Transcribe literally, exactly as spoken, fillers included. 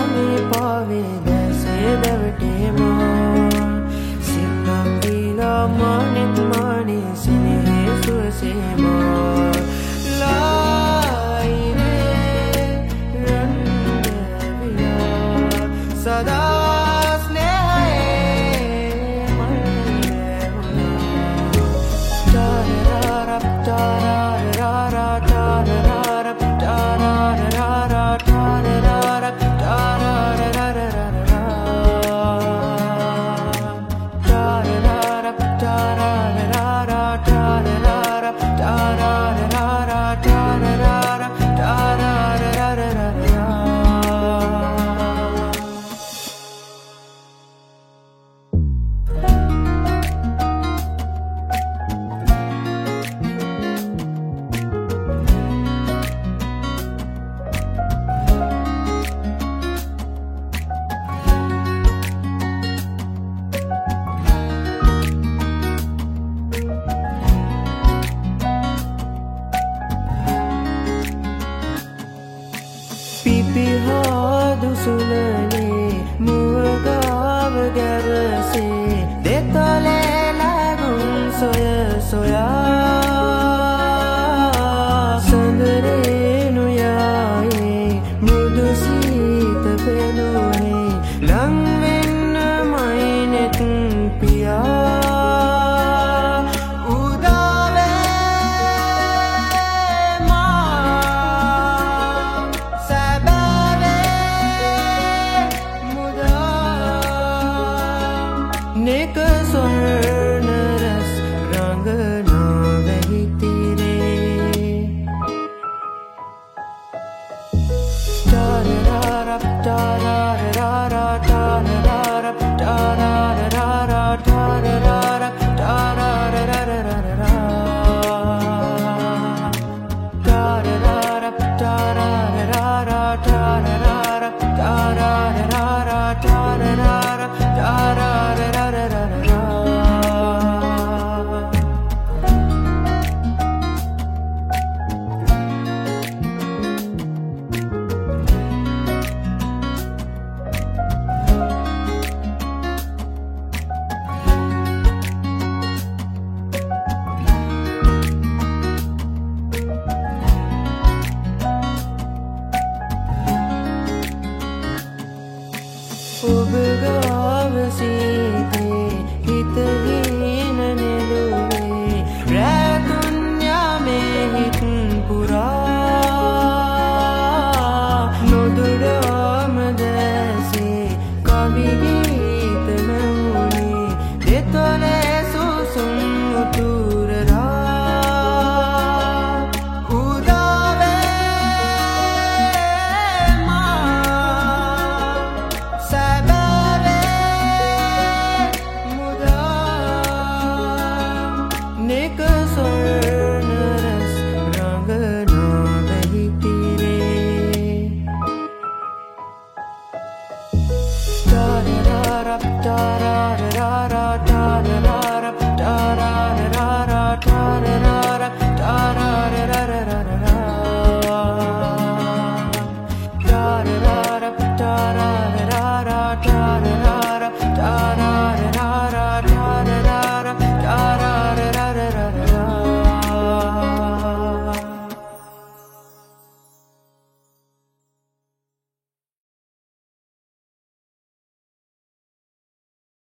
පානේ පාවේ දැසේ දැවටේමා සිතම් දීලා මානෙත් මානේ සිනහේ සුවසේමා ලායිනේ රන්දවියා සදා පිපිහාදු සුලනේ මුවගාව ගැවසේ දෙතොලේ ලැබුම් සොය සොයා සඳරේනු යායේ මෘදු සීත පෙනුනේ ලංවෙන්න මයිනෙත් පියා नेक स्वर्ण रस रंग ना वही तेरे तारा तारा तारा तारा तारा तारा तारा ඔබගාව සීතේ හිතවීන නෙළුවේ රැතුන් යාමේ හිත් පුරා නොදුඩාම දැසේ කවි ගීත මැවුනේ දෙතොලේ සුසුම් උතුරලා नेक स्वर्ण रस रंग ना वही तेरे तारा तारा तारा तारा तारा तारा तारा